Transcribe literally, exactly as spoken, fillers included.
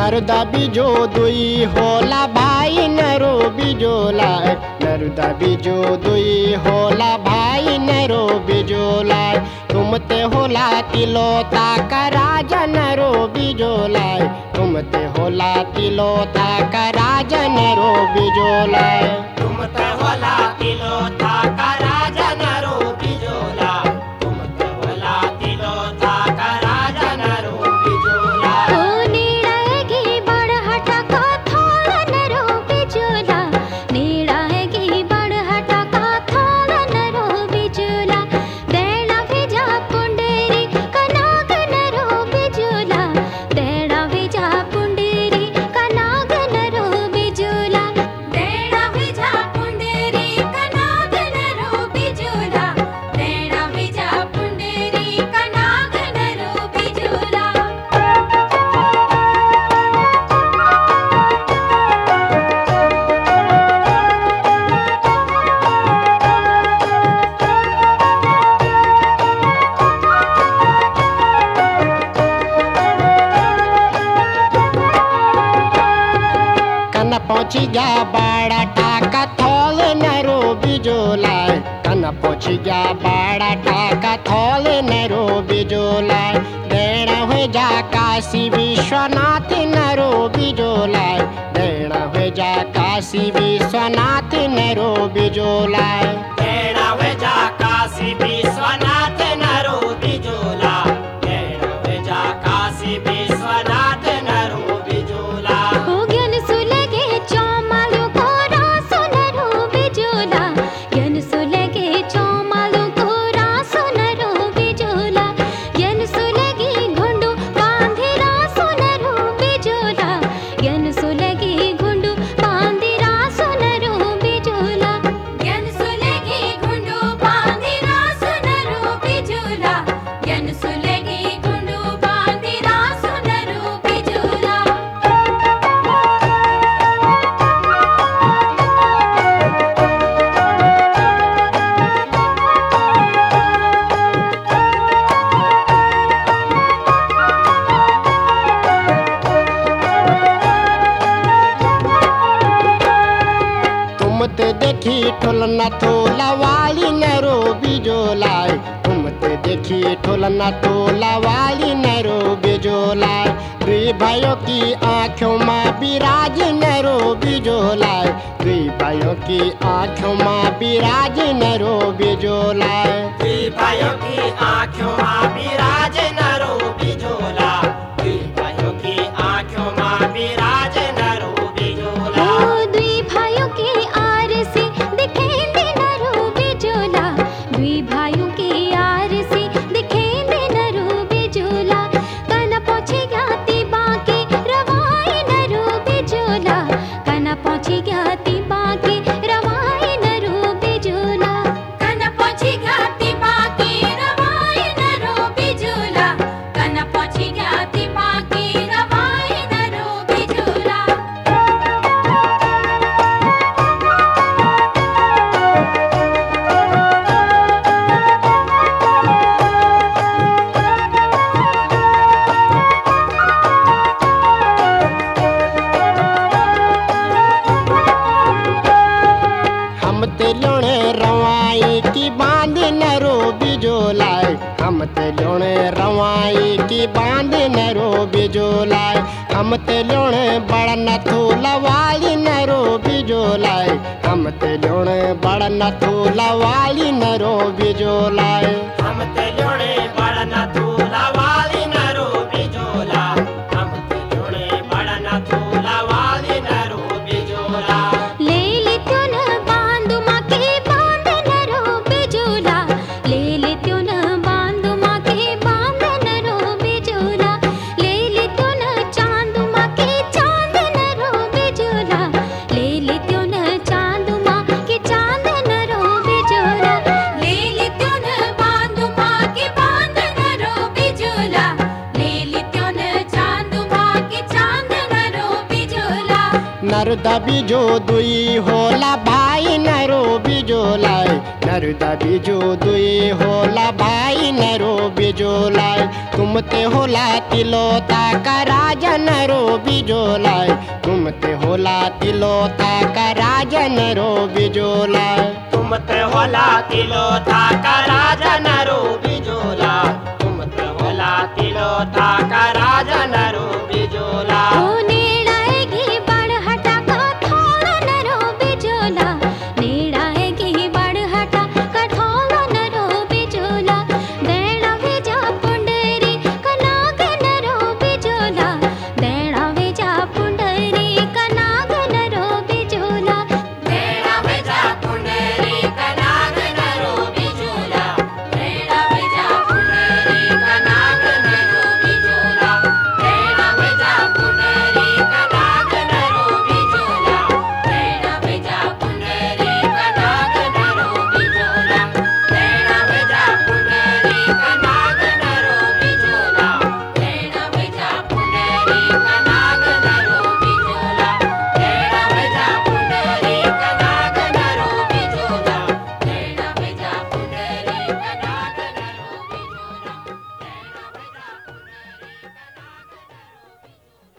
नरुदा बीजो दुई होला भाई नरो बिजोला नरुदा बीजो दुई होला भाई नरो बिजोला तुमते होला तिलोता का राजा नरो बिजोला तुमते होला तिलोता का राजा नरो बिजोला तुमते होला तिलोता का राजा नरो बिजोला तुमते होला तिलोता का राजा नरो बिजोला पहुँची गया बड़ा टाका थोल नरो बिजोला कन पहुँची गया बड़ा टाका थोल नरो बिजोला देना हुए जा काशी विश्वनाथ नरो बिजोला देना हुए जा काशी विश्वनाथ नरो बिजोला देना हुए जा काशी विश्वनाथ नरो बिजोला देना हुए जा काशी विश्वनाथ नरो बिजोला तुमते देखी ठोलना थोला वाली नरो बिजोला तुमते देखी ठोलना थोला वाली नरो बिजोला दुई भाइयों की आँखों में बिराज नरो बिजोला दुई भाइयों की आँखों में बिराज नरो बिजोला दुई भाइयों की आँखों में बिराज नरो बिजोला दुई भाइयों की आँखों में बिराज नरो बिजोला रवाई की बांध नरो बिजोला हम ते लोणे रवाई की बांध नरो बिजोला हम ते लोणे बड़ नथोला वाली नरो बिजोला हम ते लोणे बड़ नथोला वाली नरो बिजोला हम ते लोणे बड़ नथोला वाली नरो बिजोला हम ते लोणे बड़ नथोला वाली नरो बिजोला ले ले त्यों न बांधू माँ के बांध नरो नर दबिजो दुई होला भाई नरो बिजोलाई नर दबिजो दुई होला भाई नरो बिजोलाई तुम ते होला तिलोता का राजा नरो बिजोलाई तुम ते होला तिलोता का राजा नरो बिजोलाई तुम ते होला तिलोता का राजा नरो बिजोलाई